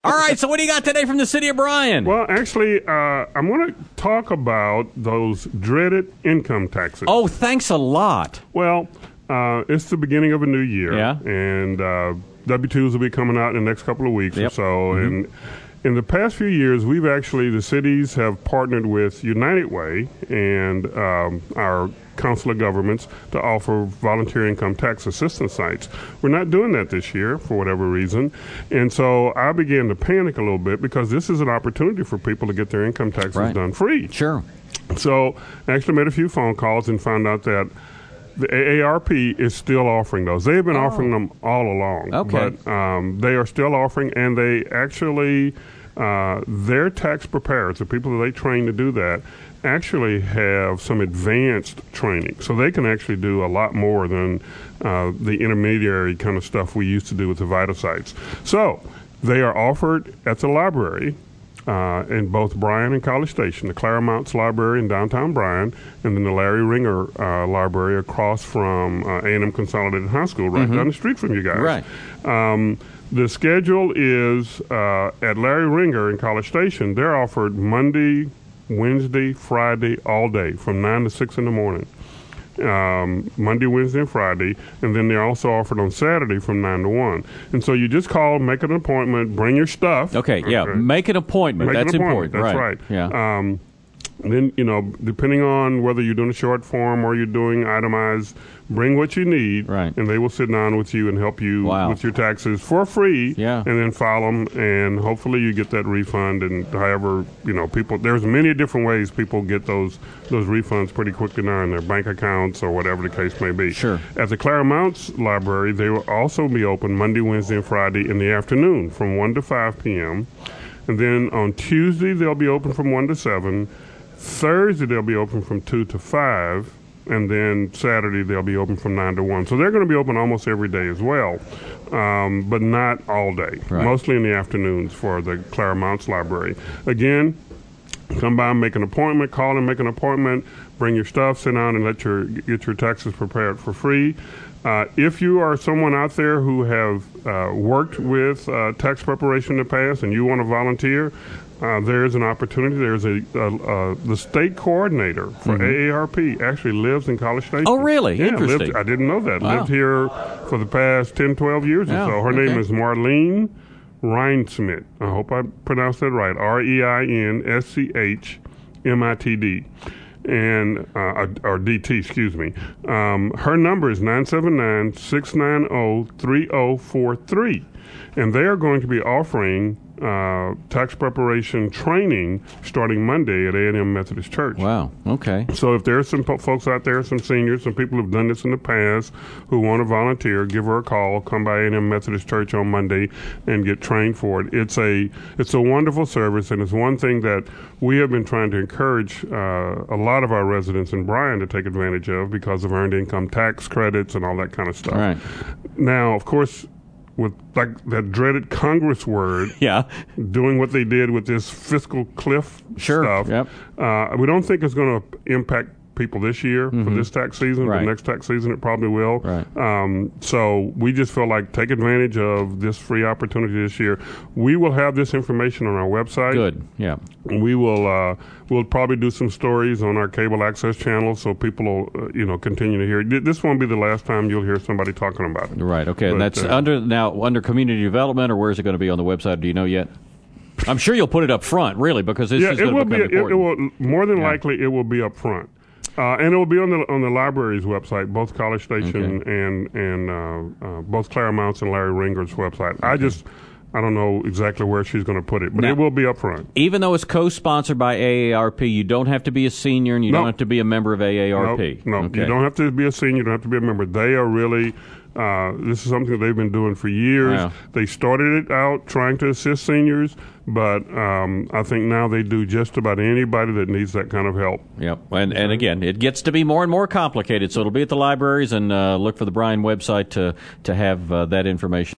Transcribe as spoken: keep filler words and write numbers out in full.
All right, so what do you got today from the city of Bryan? Well, actually, uh, I'm going to talk about those dreaded income taxes. Oh, thanks a lot. Well, uh, it's the beginning of a new year. Yeah. And uh, W two's will be coming out in the next couple of weeks Yep. or so. Mm-hmm. And in the past few years, we've actually, the cities have partnered with United Way and um, our council of governments to offer volunteer income tax assistance sites. We're not doing that this year for whatever reason. And so I began to panic a little bit because this is an opportunity for people to get their income taxes Right. done free. Sure. So I actually made a few phone calls and found out that the A A R P is still offering those. They've been Oh. offering them all along. Okay. But um, they are still offering, and they actually, uh, their tax preparers, the people that they train to do that, actually have some advanced training. So they can actually do a lot more than uh, the intermediary kind of stuff we used to do with the Vital Sites. So they are offered at the library uh, in both Bryan and College Station, the Claremont's Library in downtown Bryan, and then the Larry Ringer uh, Library across from uh, A and M Consolidated High School, right Mm-hmm. down the street from you guys. Right. Um, the schedule is uh, at Larry Ringer in College Station. They're offered Monday, Wednesday, Friday, all day from nine to six in the morning. Um, Monday, Wednesday, and Friday, and then they're also offered on Saturday from nine to one. And so you just call, make an appointment, bring your stuff. Okay, yeah, make an appointment. Make That's an appointment. important. That's right. right. Yeah. Um, then, you know, depending on whether you're doing a short form or you're doing itemized, bring what you need, Right. and they will sit down with you and help you Wow. with your taxes for free, Yeah. and then file them, and hopefully you get that refund. And however, you know, people, there's many different ways people get those those refunds pretty quickly now in their bank accounts or whatever the case may be. Sure. At the Claremont's Library, they will also be open Monday, Wednesday, and Friday in the afternoon from one to five p.m., and then on Tuesday they'll be open from one to seven. Thursday they'll be open from two to five, and then Saturday they'll be open from nine to one. So they're going to be open almost every day as well, um, but not all day. Right. Mostly in the afternoons for the Claremont's Library. Again, come by and make an appointment. Call and make an appointment. Bring your stuff, sit down, and let your get your taxes prepared for free. Uh, if you are someone out there who have uh, worked with uh, tax preparation in the past and you want to volunteer, uh, there is an opportunity. There's a, a, a the state coordinator for Mm-hmm. A A R P actually lives in College Station. Oh, really? Yeah, Interesting. lived, I didn't know that. Wow. Lived here for the past ten, twelve years Yeah, or so. Her okay. name is Marlene Reinsmith. I hope I pronounced that right. R E I N S C H M I T D. And uh, or D T, excuse me. Um, her number is nine seven nine, six nine zero, three zero four three, and they are going to be offering uh, tax preparation training starting Monday at A and M Methodist Church. Wow. Okay. So if there's some po- folks out there, some seniors, some people who've done this in the past who want to volunteer, give her a call. Come by A and M Methodist Church on Monday and get trained for it. It's a it's a wonderful service, and it's one thing that we have been trying to encourage uh, a lot of our residents in Bryan to take advantage of because of earned income tax credits and all that kind of stuff. Right. Now, of course, with like that dreaded Congress word, Yeah. doing what they did with this fiscal cliff Sure. stuff, Yep. uh, we don't think it's going to impact people this year for this tax season. Right. The next tax season, it probably will. Right. Um, so we just feel like take advantage of this free opportunity this year. We will have this information on our website. Good. Yeah. We will uh, we'll probably do some stories on our cable access channel so people will uh, you know continue to hear it. This won't be the last time you'll hear somebody talking about it. Right. Okay. But, and that's uh, under now under community development, or where is it going to be on the website? Do you know yet? I'm sure you'll put it up front, really, because this yeah, is it going will to be. become It, it important. will more than Yeah. likely it will be up front. Uh, and it will be on the on the library's website, both College Station Okay. and and uh, uh, both Claremont's and Larry Ringer's website. I just I don't know exactly where she's going to put it, but Now- it will be up front. Even though it's co-sponsored by A A R P, you don't have to be a senior and you No. don't have to be a member of A A R No, P. no, Okay. you don't have to be a senior. You don't have to be a member. They are really. Uh, this is something that they've been doing for years. Yeah. They started it out trying to assist seniors, but um, I think now they do just about anybody that needs that kind of help. Yep. And and again, it gets to be more and more complicated, so it'll be at the libraries, and uh, look for the Bryan website to, to have uh, that information.